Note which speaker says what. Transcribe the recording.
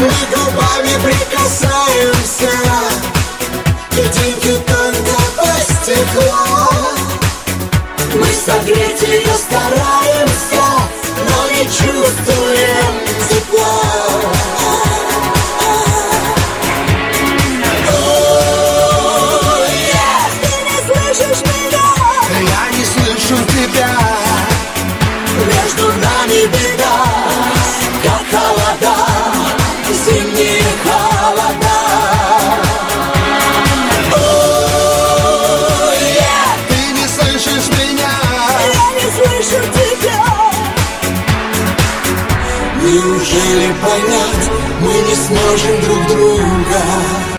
Speaker 1: Мы губами прикасаемся, льдинки тонко по стеклу. Мы согреть ее стараемся, но не чувствуем тепла.
Speaker 2: Я не слышу тебя.
Speaker 1: Между нами беда, как холода, зимние холода.
Speaker 2: Ты не слышишь меня.
Speaker 1: Я не слышу тебя. Неужели понять мы не сможем друг друга?